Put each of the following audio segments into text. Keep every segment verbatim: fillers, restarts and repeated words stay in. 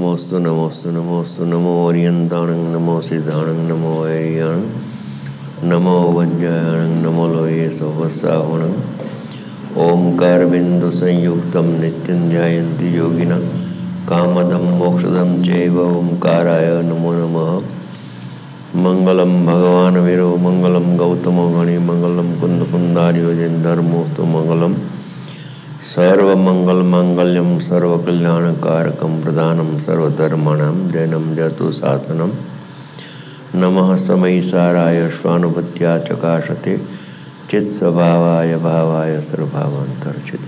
नमोस्तु नमोस्तु नमोस्तु नमो ओरियंताणं नमो सिद्धाणं नमो वैरियाणं नमो वज्रायणं नमो लोये सोवसावणं ओंकार बिंदु संयुक्तं नित्यं ध्यायन्ति योगिनः कामदं मोक्षदं चैव ओंकाराय नमो नमः। मंगलम भगवान वीरो मंगलम गौतमो गणि मंगलम कुंद कुंदार्यो जन धर्मोस्तु मंगलम सर्वमंगल मांगल्यम सर्वकल्याणकारकम प्रधानम सर्वधर्माणां जैनम जतु शासनम नमः समय साराय स्वानुभूत्या चकाशते चित स्वभावाय भावाय सर्वभावांतर्चिते।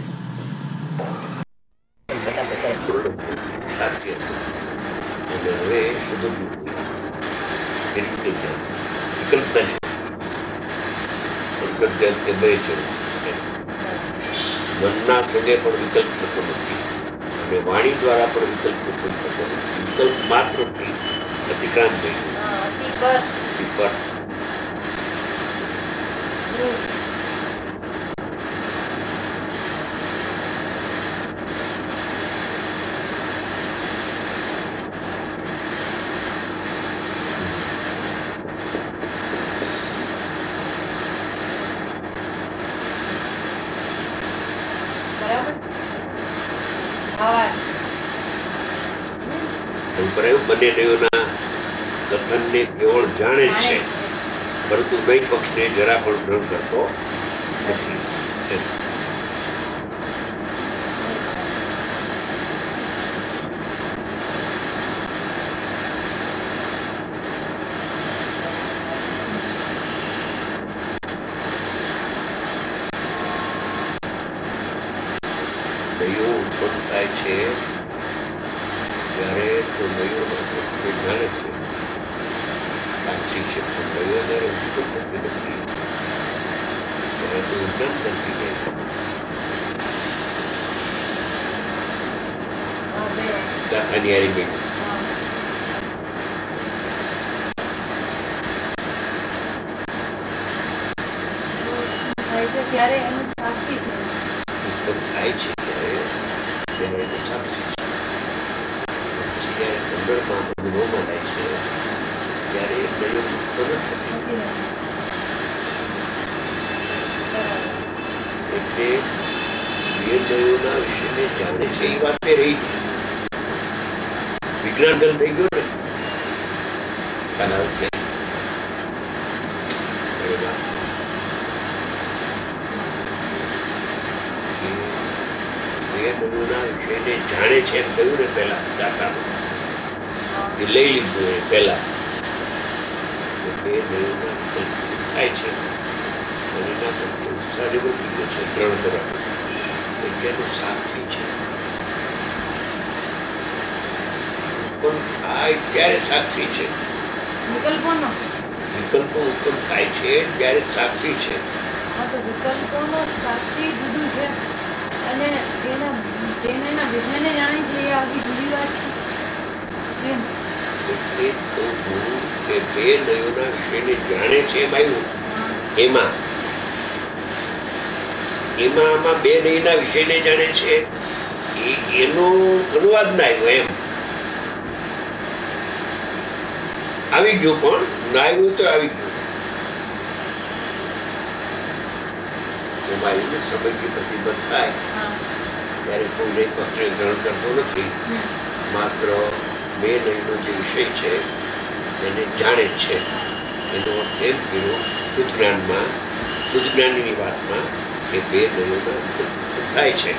મનના થઈને પણ વિકલ્પ થતો નથી અને વાણી દ્વારા પણ વિકલ્પ ઉત્પન્ન થતો નથી. વિકલ્પ માત્રથી અતિક્રાંત થઈ ગયું. બંને દેવોના કથનને કેવળ જાણે છે પરંતુ બે પક્ષને જરા પણ ગ્રહણ કરતો નથી. દૈવો ઉત્પન્ન થાય છે ત્યારે તો દૈવો સત્ય જાણે છે, સાક્ષી છે, પણ દૈવો જયારે ઉત્પન્ન થતી નથી ત્યારે તો ઉદ્ધાન કરતી જાય ગાથાની હારી ગઈ. ત્યારે એનું સાક્ષી છે, ઉત્પન્ન થાય છે ત્યારે ત્યારે એનું સાક્ષી છે. જયારે મંડળમાં અનુભવમાં થાય છે ત્યારે એ દૈવ ઉત્પન્ન થતી એટલે બે દૈવોના વિષયને જાણે છે એ વાતે રહી ગઈ. વિજ્ઞાન ગલ થઈ ગયો ને ખ્યાલ આવે છે. બે દૈવોના વિષયને જાણે છે એમ કહ્યું ને પહેલા દાતાનું એ લઈ લીધું એ પહેલા બે દૈવોના વિકલ્પ થાય છે અને એના પ્રત્યે ઉત્સાહ નિવૃત્તિ ગયો છે ગ્રહણ કરવાનું એટલે એનું સાક્ષી છે. ઉત્પન્ન થાય ત્યારે સાક્ષી છે. વિકલ્પોનો વિકલ્પો ઉત્પન્ન થાય છે ત્યારે સાક્ષી છે. હા તો વિકલ્પોનો સાક્ષી જુદું છે અને એના તેના વિષયને જાણી છે એ આવી જુદી વાત છે એમ. એટલે કહું છું કે બે દૈવોના વિષયને જાણે છે એમ આવ્યું એમાં એમાં આમાં બે દૈવના વિષયને જાણે છે એનો અનુવાદ ના આવ્યો એમ આવી ગયું પણ ના આવ્યું તો આવી ગયું. એમાં એવું સમયથી પ્રતિબદ્ધ થાય ત્યારે કોઈ એક પક્ષને ગ્રહણ કરતો નથી, માત્ર બે દૈવનો જે વિષય છે એને જાણે છે. એનો અર્થ એમ થયો શુદ્ધ જ્ઞાનમાં શુદ્ધ જ્ઞાનની વાતમાં કે બે દૈવોના વિકલ્પ થાય છે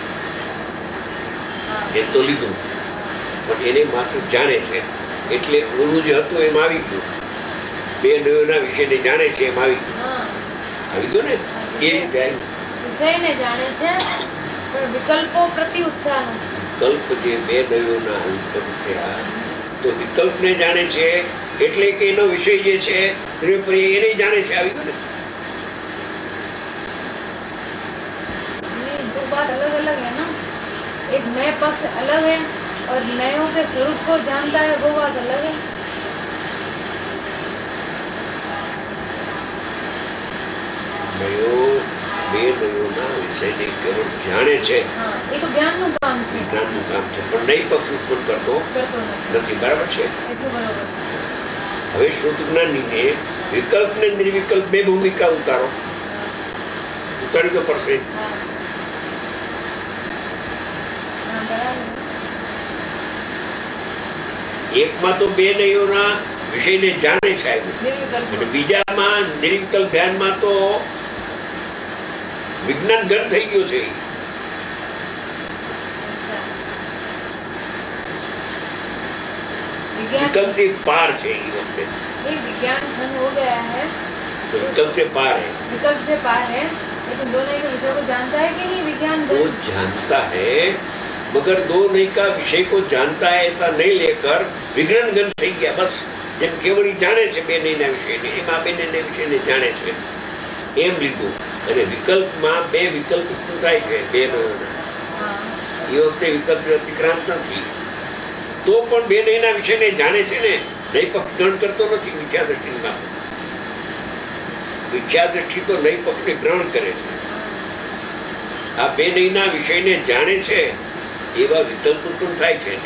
એ તો લીધું પણ એને માત્ર જાણે છે એટલે ઓલું જે હતું એમ આવી ગયું. બે દૈવોના વિષયને જાણે છે એમ આવી ગયું આવી ગયું ને એ રીતે આવ્યું. વિષયને જાણે છે પણ વિકલ્પો પ્રતિ ઉત્સાહ નથી. વિકલ્પ જે બે દૈવોના ઉત્પન્ન થયા તો વિકલ્પને જાણે છે એટલે કે એનો વિષય જે છે એને જાણે છે આવી ગયું ને. दो बात अलग अलग है ना, एक नए पक्ष अलग है और नयों के स्वरूप को जानता है वो बात अलग है. નયો બે દૈવોના વિષયને કેવળ જાણે છે એ તો જ્ઞાનનું કામ છે. જ્ઞાનનું કામ છે પણ પણ નહીં પક્ષ ઉત્પન્ન કરતો કરતો નથી. નથી. બરાબર છે. એટલું બરોબર. હવે શ્રુત જ્ઞાનીને વિકલ્પ ને નિર્વિકલ્પ બે ભૂમિકા ઉતારો. હા. ઉતારી તો પડશે. હા. હા, બરાબર. એકમાં તો બે નહીઓના વિષયને જાણે છે નિર્વિકલ્પ. અને બીજામાં નિર્વિકલ્પ ધ્યાનમાં તો વિજ્ઞાન ગણ થઈ ગયો છે. અચ્છા. विकल्प से पार है ये वक्त नहीं, विज्ञान घन हो गया है तो विकल्प से पार है. विकल्प से पार है, लेकिन दो नई के विषय को जानता है कि नहीं विज्ञान वो घन? जानता है, मगर दो नई का विषय को जानता है ऐसा नहीं लेकर विज्ञान गण થઈ ગયા. બસ જેમ કેવળી જાણે છે બે નઈના વિષયને, એમ આ બે નઈના વિષયને જાણે છે એમ લીધું. અને વિકલ્પમાં બે વિકલ્પ ઉત્પન્ન થાય છે બે નઈઓના. હા. એ વખતે વિકલ્પ અતિક્રાંત નથી. તો પણ બે નઈના વિષયને જાણે છે ને, નઈ પક્ષ ગ્રહણ કરતો નથી. મિથ્યા દ્રષ્ટિમાં મિથ્યા દ્રષ્ટિ તો નઈ પક્ષને ગ્રહણ કરે છે. આ બે નઈના વિષયને જાણે છે એવા વિકલ્પ ઉત્પન્ન થાય છે.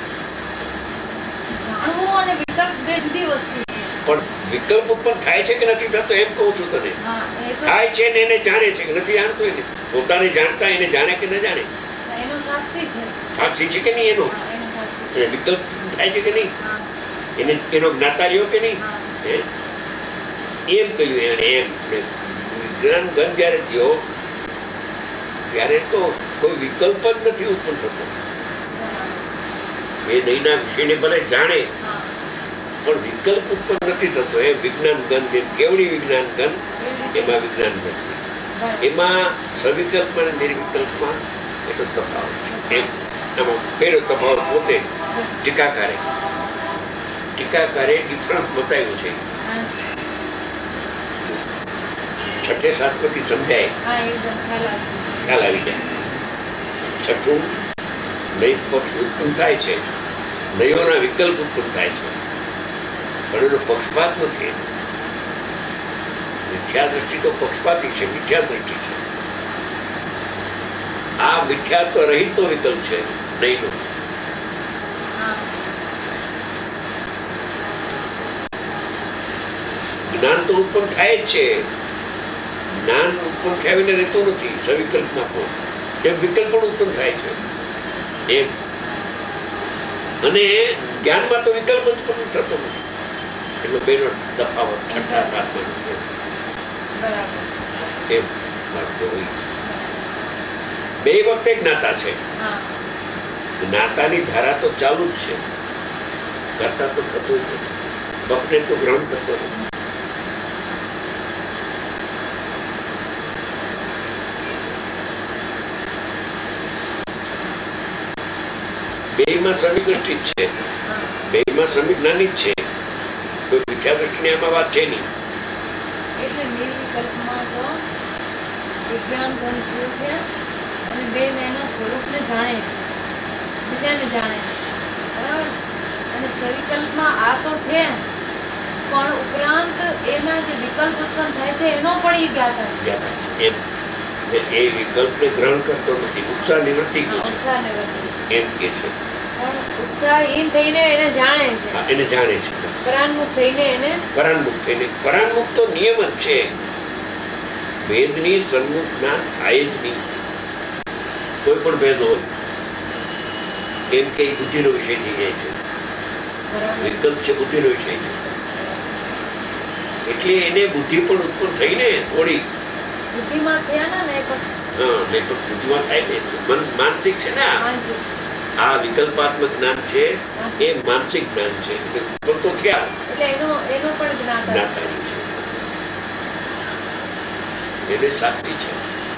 જાણવું અને વિકલ્પ બે જુદી વસ્તુ છે. પણ વિકલ્પ ઉત્પન્ન થાય છે કે નથી થતો એમ કહું છું તને. હા, એ તો થાય છે ને એને જાણે છે કે નથી જાણતો એને. પોતાને જાણતા એને જાણે કે ન જાણે. એનો સાક્ષી છે. સાક્ષી છે કે નહીં એનો? હા, એનો સાક્ષી છે. એને વિકલ્પ થાય છે કે નહીં? હા. એને એનો જ્ઞાતા રહ્યો કે નહીં? હા. હે? એમ કહ્યું એને. એમ વિજ્ઞાન ગણ જયારે થયો ત્યારે તો કોઈ વિકલ્પ જ નથી ઉત્પન્ન થતો. બે નઈના વિષયને ભલે જાણે હા. પણ વિકલ્પ ઉત્પન્ન નથી થતો. એમ વિજ્ઞાન ગણ જેમ કેવડી વિજ્ઞાન ગણ એમાં વિજ્ઞાન ગણ બરાબર. એમાં સવિકલ્પમાં અને નિર્વિકલ્પમાં એટલો તફાવત છે. એમ આમાં પહેલો તફાવત પોતે ટીકાકારે ટીકાકારે ડિફરન્સ બતાવ્યું છે. હા. છઠ્ઠે સાત પરથી સમજાય હા, એકદમ ખ્યાલ આવી ગયો. ખ્યાલ આવી જાય. છઠ્ઠું નઈ પક્ષ ઉત્પન્ન થાય છે, નયોના વિકલ્પ ઉત્પન્ન થાય છે, પણ એનો પક્ષપાત નથી. મિથ્યા દ્રષ્ટિ તો પક્ષપાતી છે, મિથ્યા દ્રષ્ટિ છે. આ મિથ્યાત્વ રહિત નો વિકલ્પ છે નહીનો. હા. જ્ઞાન તો ઉત્પન્ન થાય જ છે. જ્ઞાન ઉત્પન્ન થયા વિના રહેતું નથી. સવિકલ્પમાં પણ એમ વિકલ્પ પણ ઉત્પન્ન થાય છે એમ. અને જ્ઞાનમાં તો વિકલ્પ ઉત્પન્ન થતો નથી. એટલે બેનો તફાવત છઠ્ઠા સાતમાનો છે. બરાબર. એમ વાત હોય. બે વખતે જ્ઞાતા છે. હા. જ્ઞાતાની ધારા તો ચાલુ જ છે, કરતા તો થતું જ નથી. પક્ષને તો ગ્રહણ કરતો નથી. બેયમાં શ્રમિક દ્રષ્ટિ જ છે. હા. બેયમાં શ્રમિક જ્ઞાની જ છે. કોઈ મિથ્યા દ્રષ્ટિની આમાં વાત છે નહીં. એટલે નિર્વિકલ્પમાં તો વિજ્ઞાન ઘન થયું છે અને બે એના સ્વરૂપને જાણે છે, વિષયને જાણે છે. બરાબર. અને સવિકલ્પમાં આ તો છે પણ ઉપરાંત એના જે વિકલ્પ ઉત્પન્ન થાય છે એનો પણ એ જ્ઞાતા છે. જ્ઞાતા છે. એમ એટલે એ વિકલ્પને ગ્રહણ કરતો નથી. ઉત્સાહ નિવૃત્તિ હા, કે છે ઉત્સાહ નિવૃત્તિ. એમ કે છે. પણ ઉત્સાહહીન થઈને એને જાણે છે, હા, એને જાણે છે. પરાન્મુખ થઈને એને પરાન્મુખ થઈને. પરાન્મુખ તો નિયમ જ છે. ભેદની સન્મુખ જ્ઞાન થાય જ નહીં. કોઈ પણ ભેદ હોય કેમ કે એ બુદ્ધિનો વિષય થઈ જાય છે. બરાબર. વિકલ્પ છે બુદ્ધિનો વિષય છે. એટલે એને બુદ્ધિ પણ ઉત્પન્ન થઈ ને થોડી. બુદ્ધિમાં થયા ને એ પક્ષ હા, નહીં પણ બુદ્ધિમાં થાય ને. મન માનસિક છે ને. આ માનસિક છે. આ વિકલ્પાત્મક જ્ઞાન છે એ માનસિક જ્ઞાન છે. એટલે ઉપર તો થયા એટલે એનો એનો પણ જ્ઞાતા છે. જ્ઞાતાની છે. એને સાક્ષી છે.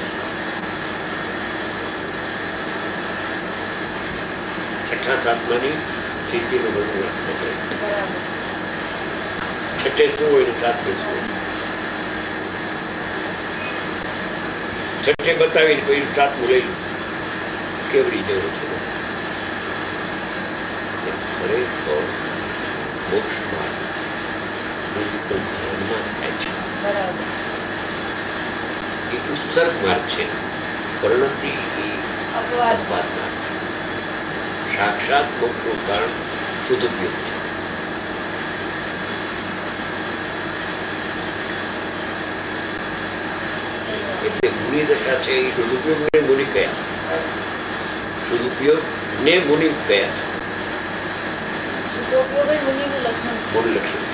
છઠ્ઠા સાતમાની સ્થિતિનું બધું વાત કરે. બરાબર. છઠ્ઠે શું હોય ને સાતમે શું હોય. છઠ્ઠે બતાવીને પછી સાતમું લઈ લીધું. કેવડી જેવો છે. ખરેખર મોક્ષ માર્ગ નિર્વિકલ્પ ધ્યાનમાં થાય છે. બરાબર. એ ઉત્સર્ગ માર્ગ છે. પરિણતિ એ અપવાદ. અપવાદ માર્ગ છે. સાક્ષાત મોક્ષનું કારણ સદુપયોગ છે. એટલે ગુણી દશા છે એ સદુપયોગ ને ગુણી કયા, સદુપયોગ ને ગુણી કયા સદુપયોગ જ મુનિનું લક્ષણ છે. મૂળ લક્ષણ.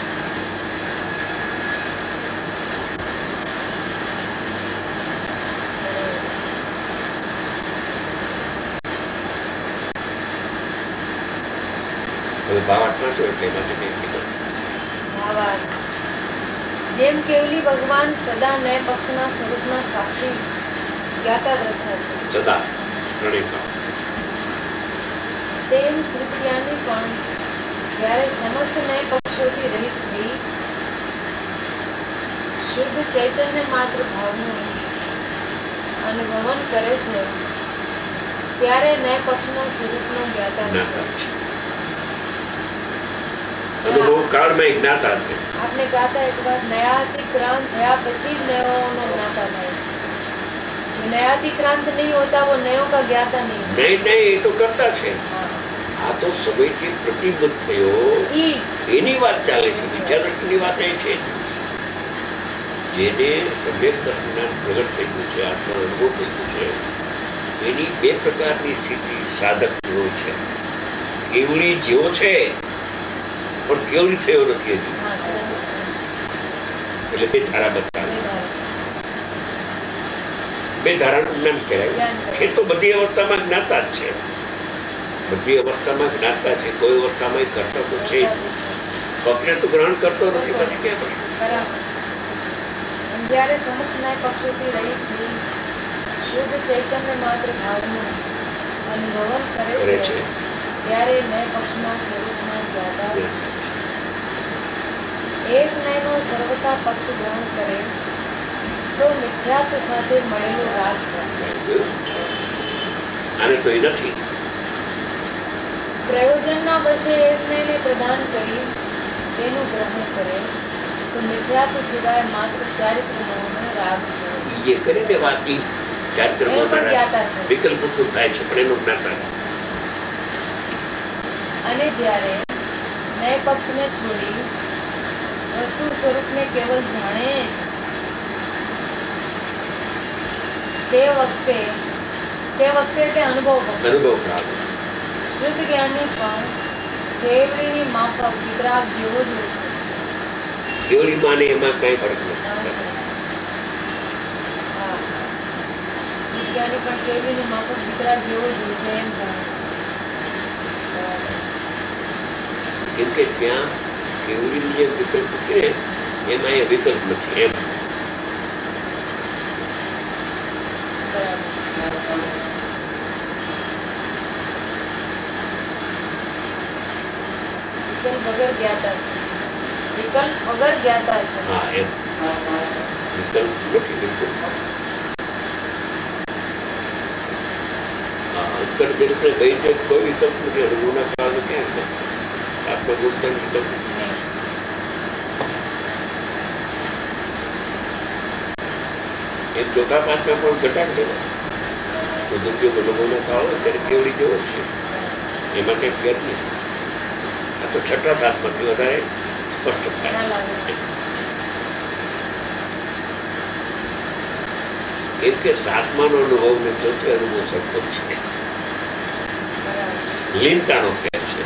હવે ભાવાર્થમાં શું એટલે એમાંથી કંઈ કીધું. ભાવાર્થ જેમ કેવલી ભગવાન સદા ન્યાય પક્ષના સ્વરૂપના સાક્ષી જ્ઞાતા દ્રષ્ટા છે, સદા ત્રણેય તેમ શ્રુતિયાની પણ જ્યારે સમસ્ત ન્યાય પક્ષોથી રહિત થઈ શુદ્ધ ચૈતન્ય માત્ર ભાવનું અનુભવન કરે છે ત્યારે ન્યાય પક્ષના સ્વરૂપનો જ્ઞાતા છે. અનુભવ કાળમાં જ્ઞાતા છે. આપણે ગાતા એક વાર નયાતિક્રાંત થયા પછી જ નયોનો જ્ઞાતા થાય છે. नयातिक्रांत नहीं होता वो नयो का ज्ञाता नहीं होता. नहीं नहीं ये तो करता છે. આ તો સમયથી પ્રતિબદ્ધ થયો એની વાત ચાલે છે. વિચાર દ્રષ્ટિની વાત અહીં છે. જેને સમ્યક દર્શન પ્રગટ થઈ ગયું છે, આત્મા અનુભવ થઈ ગયું છે, એની બે પ્રકારની સ્થિતિ સાધક હોય છે. કેવડી જેવો છે પણ કેવડી થયો નથી હજુ, એટલે બે ધારા બતાવે. બે ધારાનું જ્ઞાન કહેવાય. છે તો બધી અવસ્થામાં જ્ઞાતા જ છે, બધી અવસ્થામાં જ્ઞાતા છે. કોઈ અવસ્થામાં કરતો તો છે, સ્વપ્ને તો ગ્રહણ કરતો નથી. પછી ક્યાં પ્રશ્ન. જ્યારે સમસ્ત ન્યાય પક્ષોથી રહિત થઈ શુદ્ધ ચૈતન્ય માત્ર ભાવનું અનુભવન કરે છે ત્યારે ન્યાય પક્ષના સ્વરૂપમાં જ્ઞાતા. એક ન્યાયનો સર્વતા પક્ષ ગ્રહણ કરે તો મિથ્યાત્વ સાથે મળેલો રાગ થાય. અને તો એ નથી. પ્રયોજનના વશે એક ન્યાયને પ્રદાન કરી તેનું ગ્રહણ કરે તો મિથ્યાત્વ સિવાય માત્ર ચારિત્ર મોહનો રાગ થાય. જે કરીને વાત ઈ ચારિત્ર મોહના વિકલ્પ ઉત્પન્ન થાય છે, પણ એનું જ્ઞાતા. અને જ્યારે ન્યાય પક્ષને છોડી વસ્તુ સ્વરૂપને કેવલ જાણે તે વખતે તે વખતે તે અનુભવ અનુભવ પ્રાપ્ત. શુદ્ધ જ્ઞાની પણ કેવડીની માફક વિતરાગ જેવો જ હોય છે. કેવડી માને એમાં કઈ ફરક નથી. હા, શુદ્ધ જ્ઞાની પણ કેવડીની માફક વિતરાગ જેવો જ હોય છે એમ જાણે. કેમ કે ત્યાં કેવડીનું જે વિકલ્પ છે એમાં એ વિકલ્પ નથી એમ. વિકલ્પ વગર જ્ઞાતા છે. વિકલ્પ વગર જ્ઞાતા છે. હા એમ વિકલ્પ નથી બિલકુલ. અંતર ચરિત્ર ભાઈ કોઈ વિકલ્પ નથી. અનુભવના કારણે ક્યાં છે આત્મગુપ્તન વિકલ્પ એમ ચોથા પાંચમાં પણ ઘટાડ દેવો. સદુપયોગ અનુભવના કાળો ત્યારે કેવડી જેવો જ છે, એમાં કંઈ ફેર નહીં. આ તો છઠ્ઠા સાતમાંથી વધારે સ્પષ્ટ થાય. એમ કે સાતમાનો અનુભવ ને ચોથે અનુભવ સરખો જ છે. લીનતાનો ફેર છે.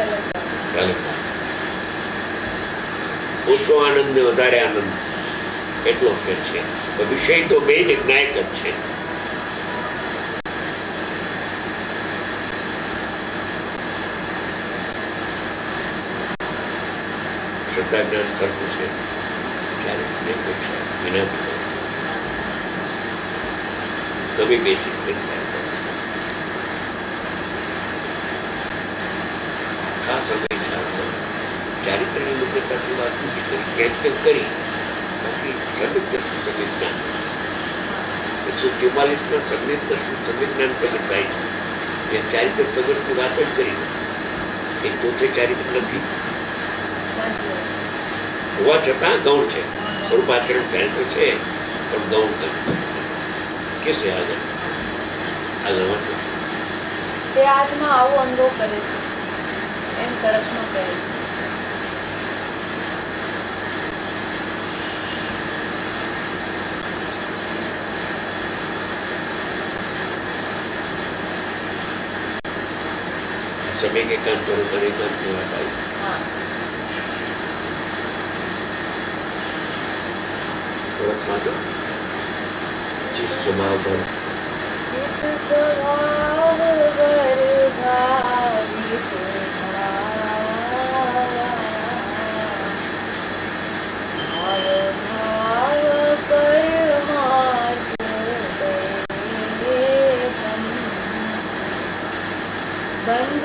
ઓછો આનંદ ને વધારે આનંદ એટલો ફેર છે. વિષય તો બે જ જ્ઞાયક જ છે. શ્રદ્ધા જ્ઞાન સરખું છે ક્યારે વિના કવિ બેસી છે. આખા સમય સાથે ચારિત્રની મુખ્યતાથી વાત નથી કરી, ક્યાંક ક્યાંક કરી. બાકી સમ્યક દર્શન સમ્યક જ્ઞાન એકસો ચુમ્માલીસમાં સમ્યક દર્શન સમ્યક જ્ઞાન પ્રગટ થાય છે. એ ચારિત્ર પ્રગટની વાત જ કરી નથી. એ ચોથે ચારિત્ર નથી હોવા છતાં ગૌણ છે. સ્વરૂપાચરણ ચારિત્ર છે પણ ગૌણ નથી. કે છે આગળ આગળ વાંચો. તે આત્મા આવો અનુભવ કરે છે એમ કળશમાં કહે છે. समय के कान पर उतर कान की बात आई. हाँ. थोड़ा समझो. चित स्वभाव पर चित स्वभाव पर भावित भाव भाव परमार्थ बंद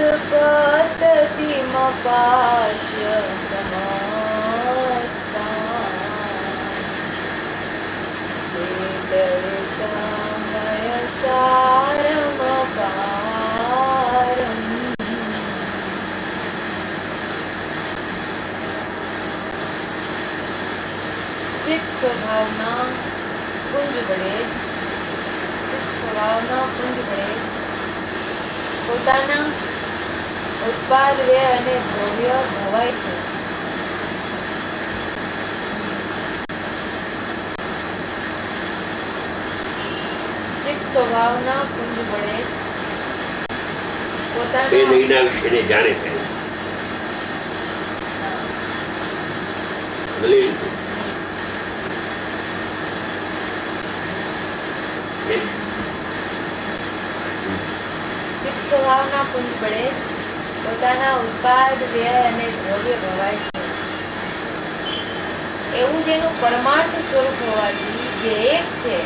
पततिमपास्य समस्ता चेतय समय सारमपारम्. चित स्वभावना कुंज વડે જ ચિત્ત સ્વભાવના કુંજ વડે જ પોતાના ઉત્પાદ વ્યય અને દ્રવ્ય ભવાય છે. ચિત્ત સ્વભાવના કુંજ વડે જ બે પોતાના નહીના વિષયને જાણે છે. ભલે લીધું. ચિત્ત સ્વભાવના કુંજ વડે જ પોતાના ઉત્પાદ વ્યય અને દ્રવ્ય ભવાય છે. એવું જેનું પરમાર્થ સ્વરૂપ હોવાથી જે એક છે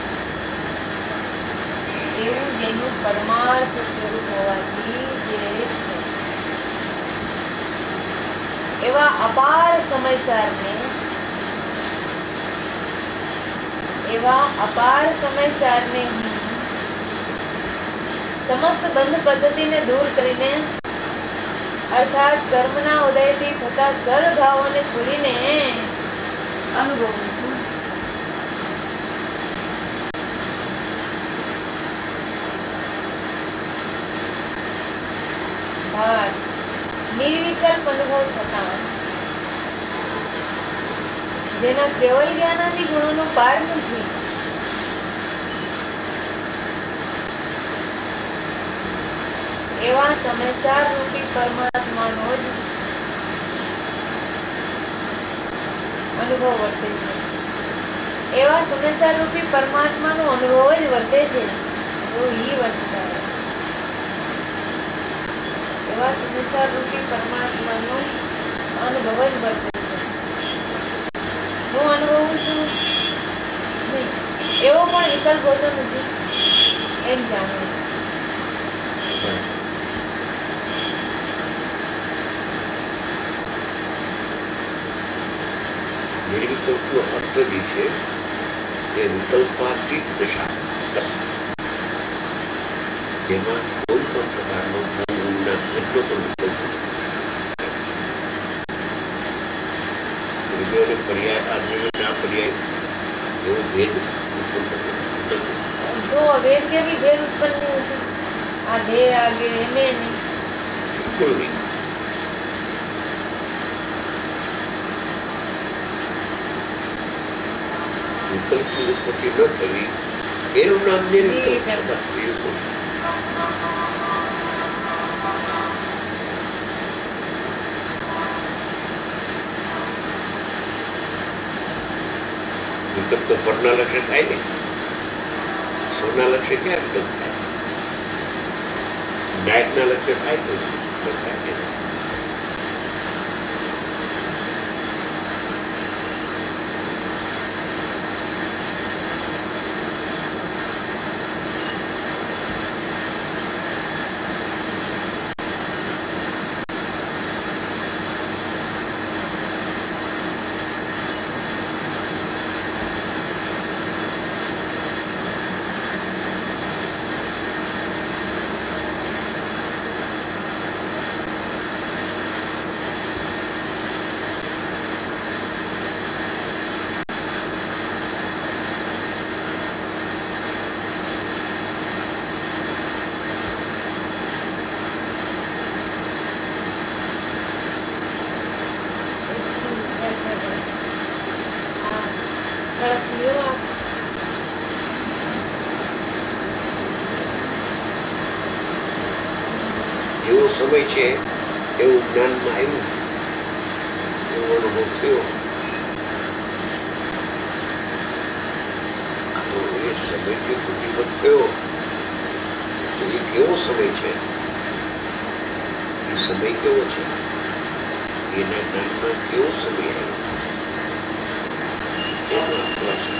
એવું જેનું પરમાર્થ સ્વરૂપ હોવાથી જે એક છે એવા અપાર સમયસારને એવા અપાર સમયસારને હું સમસ્ત બંધ પદ્ધતિને દૂર કરીને અર્થાત કર્મના ઉદયથી થતા સર્વભાવોને છોડીને અનુભવું છું. ભાર નિર્વિકલ્પ અનુભવ થતા જેના કેવળ જ્ઞાનાદિ ગુણોનો પાર નથી એવા સમયસાર રૂપી પરમાત્માનો જ અનુભવ વર્તે છે. એવા સમયસાર રૂપી પરમાત્માનો અનુભવ જ વર્તે છે. તો ઈ વર્તતા એવા સમયસાર રૂપી પરમાત્માનો અનુભવ જ વર્તે છે. હું અનુભવું છું નહીં એવો પણ વિકલ્પ હોતો નથી એમ જાણવું. નિર્વિકલ્પનો અર્થ જે છે એ વિકલ્પાતીત દશા, જેમાં કોઈ પણ પ્રકારનો ઊંઘના એટલો પણ વિકલ્પ નિર્ણય અને પર્યાય આ નિર્ણય આ પર્યાય એવો ભેદ ઉત્પન્ન થતો નથી. तो वेद के भी भेद उत्पन्न नहीं होते. आधे आगे में नहीं બિલકુલ નહીં. વિકલ્પની ઉત્પત્તિ ન થવી એનું નામ નિર્વિકલ્પ છે. બસ બીજું શું? વિકલ્પ તો પરના લક્ષ્ય થાય ને, સ્વના લક્ષ્ય ક્યાં વિકલ્પ થાય? નાયકના લક્ષ્ય થાય તો વિકલ્પ થાય ને. જેવો સમય છે એવું જ્ઞાનમાં આવ્યું, એવો અનુભવ થયો. તો એ સમયથી પ્રતિબદ્ધ થયો તો એ કેવો સમય છે, એ સમય કેવો છે, એના જ્ઞાનમાં કેવો સમય આવ્યો એનો આત્મા છે.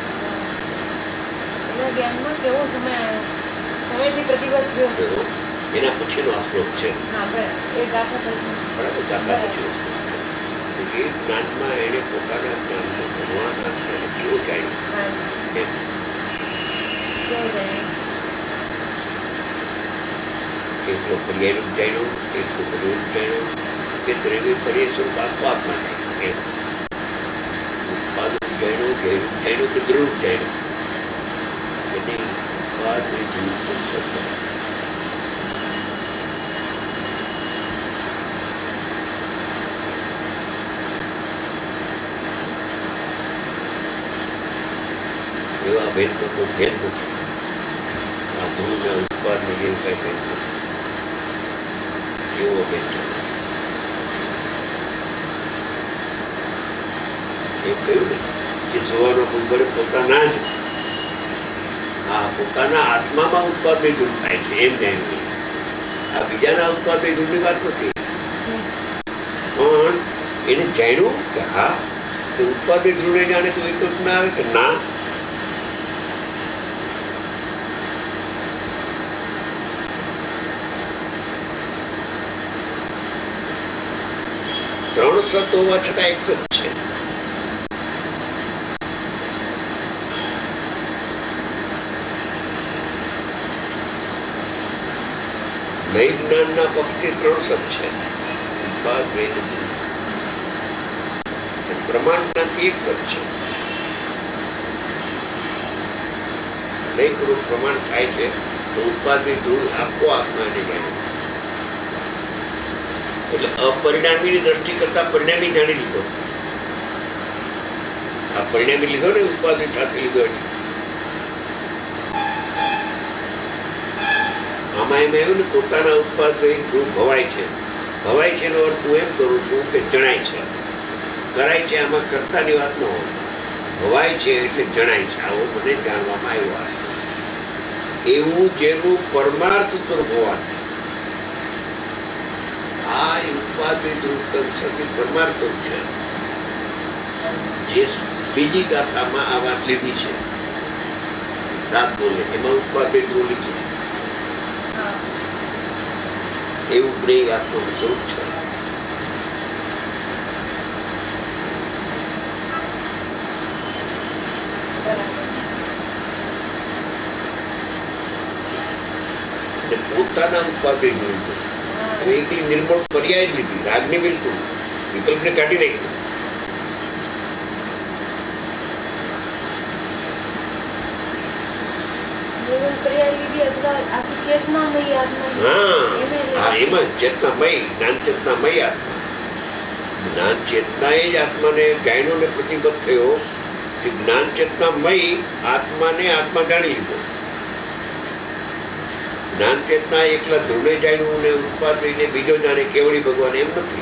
એના જ્ઞાનમાં કેવો સમય આવ્યો, સમયથી પ્રતિબદ્ધ થયો. એના પછીનો આ શ્લોક છે. હા બરાબર, એ ગાથા પછી બરાબર, ગાથા પછી એ જ્ઞાનમાં એને પોતાના જ્ઞાનમાં ભગવાન આત્માને કેવો જાણ્યું, કેવો જાણ્યું, એટલો પર્યાયનું જાણ્યું, એટલું બધું જાણ્યું કે દ્રવ્ય પર્યાય સ્વરૂપ આખો આત્મા જાણ્યું. એમ ઉત્પાદન જાણ્યું, ગેરું જાણ્યું કે દ્રવ જાણ્યું, એને ઉત્પાદ એ જીવતો શબ્દ. એવા ભેદનો કોઈ ભેદ નથી. આ ધ્રુવના ઉત્પાદને એવું કઈ ભેદ નથી, એવો ભેદ નથી. એમ કહ્યું ને કે જોવાનો મંગળ પોતાના જ આ પોતાના આત્મામાં ઉત્પાદન ધ્રુવ થાય છે એમ જાણ્યું. આ બીજાના ઉત્પાદન ધ્રુવની વાત નથી, પણ એને જાણ્યું કે હા ઉત્પાદન ધ્રુવને જાણે તો વિકલ્પ ના આવે કે ના, ત્રણ શબ્દ હોવા છતાં એક શબ્દ છે. નૈ જ્ઞાનના પક્ષથી ત્રણ શબ્દ છે, ઉત્પાદ વેદ પ્રમાણ જ્ઞાનથી એક શબ્દ છે. નૈ પૂર્વક પ્રમાણ થાય છે તો ઉત્પાદની ધ્રુવ આખો આત્માને જાણે, એટલે અપરિણામીની દ્રષ્ટિ કરતા પરિણામી જાણી લીધો. આ પરિણામી લીધો ને ઉત્પાદન સાથે લીધો. એટલે આમાં એમ આવ્યું ને પોતાના ઉત્પાદન ધ્રુવ ભવાય છે. ભવાય છે એનો અર્થ હું એમ કરું છું કે જણાય છે, કરાય છે. આમાં કર્તાની વાત ન હોય, ભવાય છે એટલે જણાય છે. આવો મને જાણવામાં આવ્યો. એવું જેનું પરમાર્થ સ્વરૂપ હોવાથી આ ઉત્પાદિત પરમાર્થ સ્વરૂપ છે. જે બીજી ગાથામાં આ વાત લીધી છે, સાત બોલે એમાં ઉત્પાદિત ધ્રુવ લીધી છે. એવું જ્ઞેય આત્માનું સ્વરૂપ છે. પોતાના ઉત્પાદન જોયું હવે એકલી નિર્મળ પર્યાય જ લીધી, રાગને બિલકુલ વિકલ્પને કાઢી નાખ્યું. હા એમાં ચેતનામય જ્ઞાન ચેતનામય આત્મા, જ્ઞાન ચેતના એ જ આત્માને જાણ્યો ને પ્રતિબદ્ધ થયો કે જ્ઞાન ચેતનામય આત્માને આત્મા જાણી લીધો. જ્ઞાન ચેતના એકલા ધ્રુવને જાણ્યું ને ઉત્પાદને બીજો જાણે કેવળી ભગવાન એમ નથી.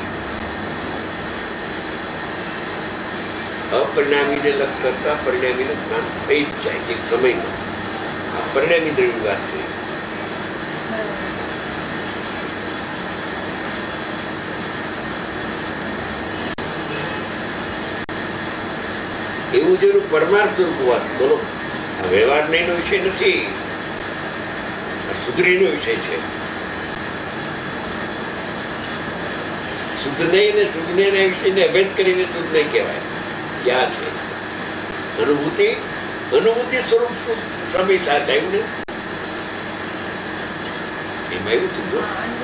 અપરિણામીને લગ કરતા પરિણામીનું જ્ઞાન થઈ જ જાય એક સમયમાં. આ પરિણામી દ્રવ્યની વાત થઈ. એવું જેનું પરમાર્થ સ્વરૂપ હોવાથી, બોલો આ વ્યવહાર નહીંનો વિષય નથી, શુદ્ધનીનો વિષય છે. શુદ્ધ નહીં ને શુદ્ધ નહીં વિષયને અભેદ કરીને શુદ્ધ નહીં કહેવાય. ક્યાં છે અનુભૂતિ? અનુભૂતિ સ્વરૂપ સમય સાથે આવ્યું ને એમાં એવું થયું.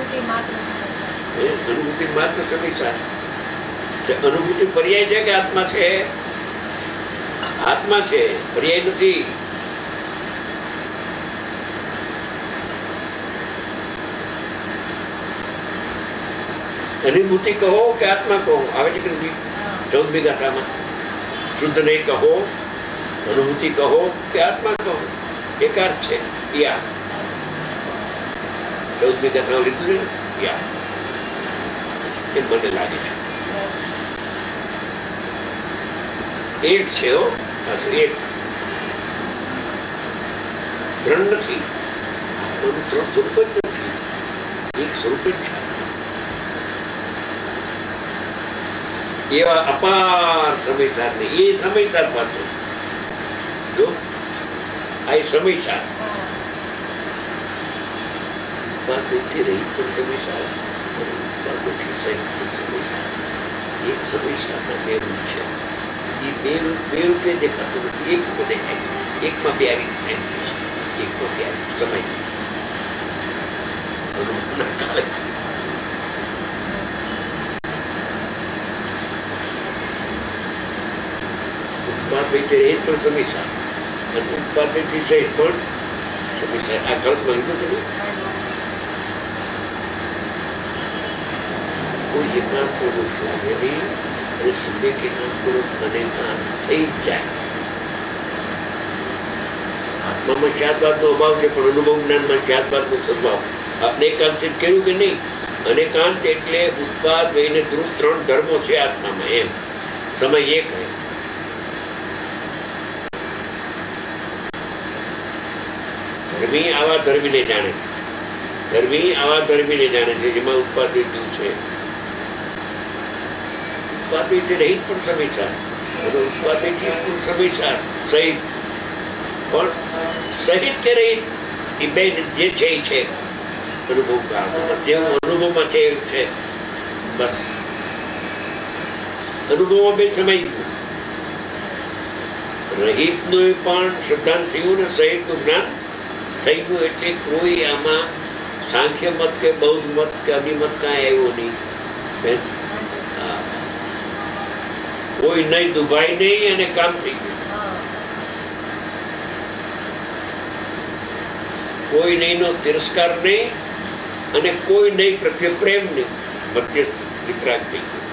અનુભૂતિ માત્ર સમય સાથે. અનુભૂતિ પર્યાય છે કે આત્મા છે? આત્મા છે, પર્યાય નથી. અનુભૂતિ કહો કે આત્મા કહો, આવે છે કે નથી? ચૌદમી ગાથામાં શુદ્ધ નહીં કહો, અનુભૂતિ કહો કે આત્મા કહો, એકાર્થ છે. યા ચૌદમી કથામાં લીધું છે ને યા એ મને લાગે છે એક છે હો પાછું એક ત્રણ નથી આત્માનું ત્રણ સ્વરૂપ જ નથી એક સ્વરૂપ જ છે એવા અપાર સમયસાર ને એ સમયસાર પાછો જો આ સમયસાર ઉત્પાદનથી રહી પણ સમયસાર ઉત્પાદનથી સહિત પણ સમયસાર એક સમયસારના બે રૂપ છે એ બે રૂપ બે રૂપે દેખાતું નથી એક રૂપે દેખાય એકમાં બે આવી થાય છે એકમાં બે આવી સમય અનુભવના કાળે ઉત્પાદનથી રહી પણ સમયસાર અને ઉત્પાદનથી સહિત પણ સમયસાર આ કળશમાં લીધું કે નહીં કોઈ એકાંત પુરુષ લાગે નહીં અને સમ્યક એકાંત પુરુષ અનેકાંત થઈ જ જાય આત્મામાં ચારબાદનો અભાવ છે પણ અનુભવ જ્ઞાનમાં ચારબાદનો સ્વભાવ આપણે એકાંત સિદ્ધ કર્યું કે નહીં અનેકાંત એટલે ઉત્પાદ વહીને ધ્રુવ ત્રણ ધર્મો છે આત્મામાં એમ સમય એક રહે ધર્મી આવા ધર્મીને જાણે છે ધર્મી આવા ધર્મીને જાણે છે જેમાં ઉત્પાદિત ધ્રુવ છે ઉત્પાદિત રહિત પણ સમયસાર અને ઉત્પાદિત પણ સમયસાર સહિત પણ સહિત કે રહિત એ બે જે છે એ છે અનુભવ કાળ જેવું અનુભવમાં છે એવું છે બસ અનુભવમાં બે સમય રહિતનું પણ સિદ્ધાંત થયું ને સહિતનું જ્ઞાન થઈ ગયું એટલે કોઈ આમાં સાંખ્ય મત કે બૌદ્ધ મત કે અભિમત કાંઈ આવ્યો નહીં બેન કોઈ નહીં દુભાઈ નહીં અને કામ થઈ ગયું કોઈ નહીં નો તિરસ્કાર નહીં અને કોઈ નહીં પ્રત્યે પ્રેમ નહીં મધ્યસ્થ વિતરાગ થઈ ગયું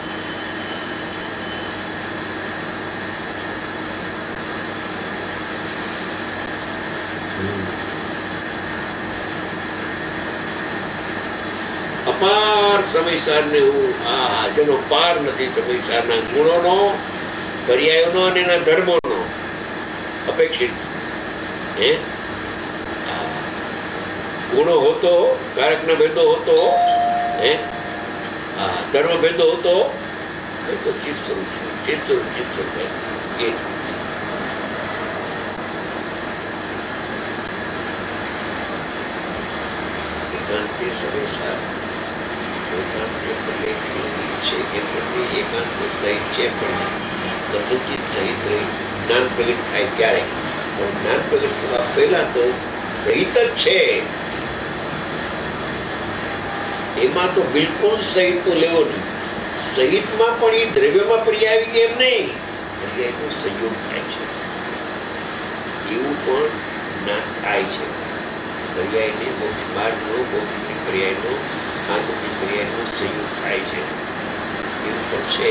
અપાર સમયસાર ને હું આ જેનો પાર નથી સમયસારના ગુણોનો પર્યાયોનો અને એના ધર્મોનો અપેક્ષિત હે ગુણો હોતો કારકના ભેદો હોતો હે હા ધર્મ ભેદો હોતો એ તો ચિત્ત સ્વરૂપ છે ચિત્ત સ્વરૂપ ચિત્ત સ્વરૂપ એ એકાંતે સમયસાર એકાંત પહેલેથી છે કે પ્રતિ એકાંત સહિત છે પણ કથનચિત સહિત રહી જ્ઞાન પ્રગટ થાય ત્યારે પણ જ્ઞાન પ્રગટ થવા પહેલા તો રહિત જ છે એમાં તો બિલકુલ સહિત તો લેવો નહીં સહિતમાં પણ એ દ્રવ્યમાં પર્યાય આવી ગયા એમ નહીં પર્યાયનો સંયોગ થાય છે એવું પણ જ્ઞાન થાય છે પર્યાયને મોક્ષ માર્ગનો ભૌતિક પર્યાયનો આત્મિક પર્યાયનો સંયોગ થાય છે એવું પણ છે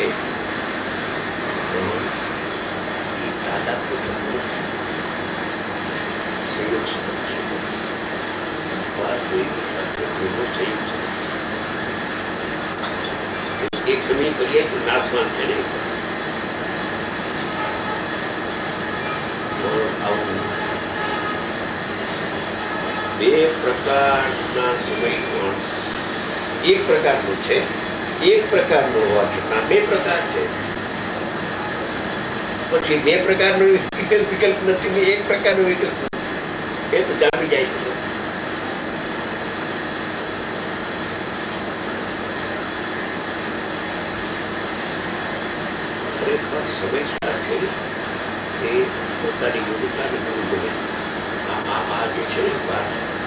એ તાદાત્મ્ય થતું નથી સંયોગ સંબંધ છે વાત કોઈની સાથે કોઈનો સંયોગ છે એક સમય પર્યાય તો નાશવાન છે ને આવું બે પ્રકારના સમય પણ એક પ્રકારનો છે એક પ્રકારનો હોવા છતાં બે પ્રકાર છે પછી બે પ્રકારનો વિકલ્પ વિકલ્પ નથી ને એક પ્રકારનો વિકલ્પ એ તો જામી જાય છે ખરેખર સમયસાર છે એ પોતાની યોગ્યતાને પૂરું કરે આ જે છે ને વાત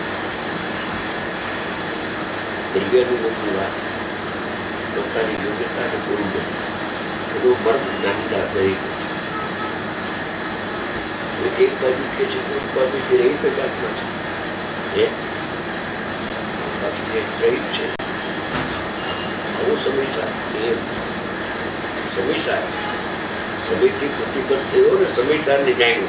દ્રવ્યનું મોટું વાત પોતાની યોગ્યતાને પૂરું કરે એનું મર્મ જ્ઞાનીદાર દરેક એક બાજુ કે છે ઉત્પાદનથી રહિત જ આત્મા છે એ પાછું એક રહિત છે આવું સમયસાર એમ સમયસાર સમયથી પ્રતિબદ્ધ થયો ને સમયસારને જાણ્યું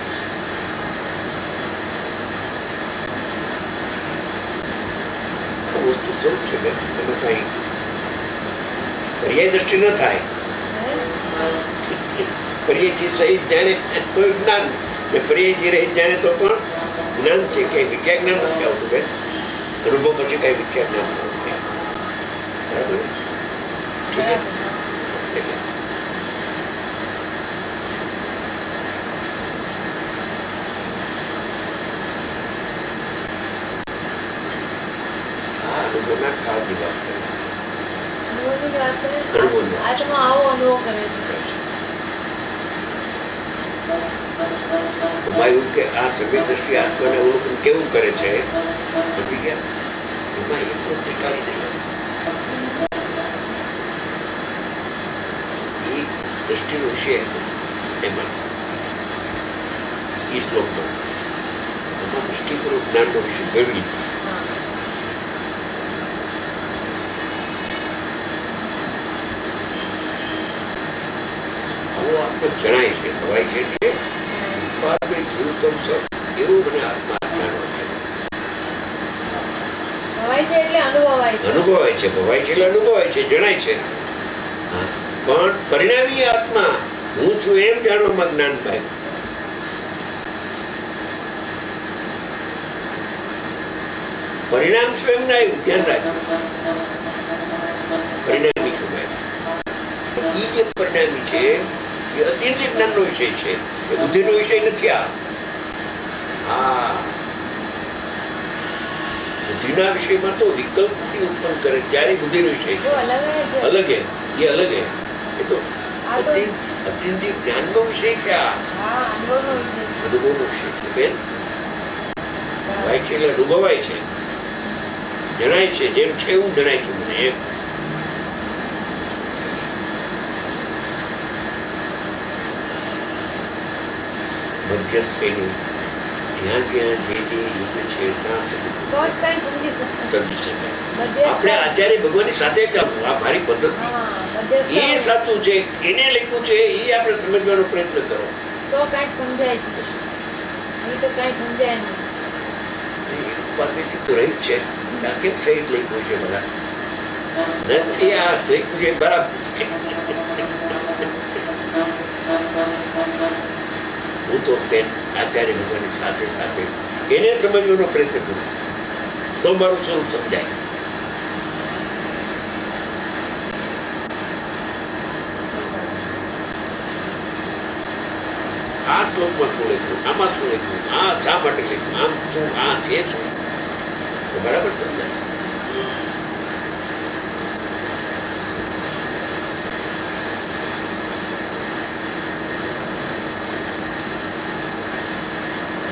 સ્વરૂપ છે બેન. એમાં કઈ પર્યાય દ્રષ્ટિ ન થાય. પર્યાયથી સહિત જાણે તો જ્ઞાન, ને પર્યાયથી રહિત જાણે તો પણ જ્ઞાન છે. કઈ વિદ્યા જ્ઞાન નથી આવતું બેન. અનુભવ પછી કઈ વિદ્યા જ્ઞાન આવતું. બરાબર. હા, અનુભવના કાળની વાત કરે. આત્મા આવો અનુભવ કરે છે. એવું કે આ સભ્ય દ્રષ્ટિ આત્માને અવલોકન કેવું કરે છે સમજી ગયા? એમાં એક વૃત્તિ કાઢી દે. એ દ્રષ્ટિનો વિષય એમાં એ શ્લોકમાં એમાં દ્રષ્ટિપૂર્વક જ્ઞાનનો વિષય મેળવી. આવો આત્મા જણાય છે, ભવાય છે. એવું મને આત્મા જાણવા છે. અનુભવાય છે, ભવાય છે એટલે અનુભવાય છે, જણાય છે. પણ પરિણામી આત્મા હું છું એમ જાણવામાં જ્ઞાન પાય. પરિણામ છું એમ ના આવ્યું, ધ્યાન રાખ્યું. પરિણામી છું ભાઈ. એ જે પરિણામી છે એ અત્યંત જ્ઞાનનો વિષય છે, એ બુદ્ધિનો વિષય નથી. આ હા, બુદ્ધિના વિષયમાં તો વિકલ્પથી ઉત્પન્ન કરે ત્યારે બુદ્ધિનો વિષય છે. અલગ હે, એ અલગ હે. એ તો અત્યંત જ્ઞાનનો વિષય છે. આ અનુભવનો વિષય છે બેન. ભાઈ છે એટલે અનુભવાય છે, જણાય છે. જેમ છે એવું જણાય છે મને એમ. મધ્યસ્થ થઈને ધ્યાન ધ્યાન જે જે યુગ છે સમજી શકાય. આપણે આચાર્ય ભગવાનની સાથે ચાલવું. આ મારી પદ્ધતિ એ સાચું છે, એને લખ્યું છે, એ આપણે સમજવાનો પ્રયત્ન કરો તો કઈક સમજાય છે. નહીં તો કઈ સમજાય નહીં. ઉપાધિથી તો રહી છે. આ કેમ સહિત લખ્યું છે? બધા નથી. આ લખ્યું છે બરાબર છે. હું તો બેન આચાર્ય ભગવાનની સાથે સાથે એને સમજવાનો પ્રયત્ન કરું તો મારું સ્વરૂપ સમજાય. આ શ્લોકમાં શું લખ્યું, આમાં શું લખ્યું, આ શા માટે લખ્યું, આમ શું, આ છે શું,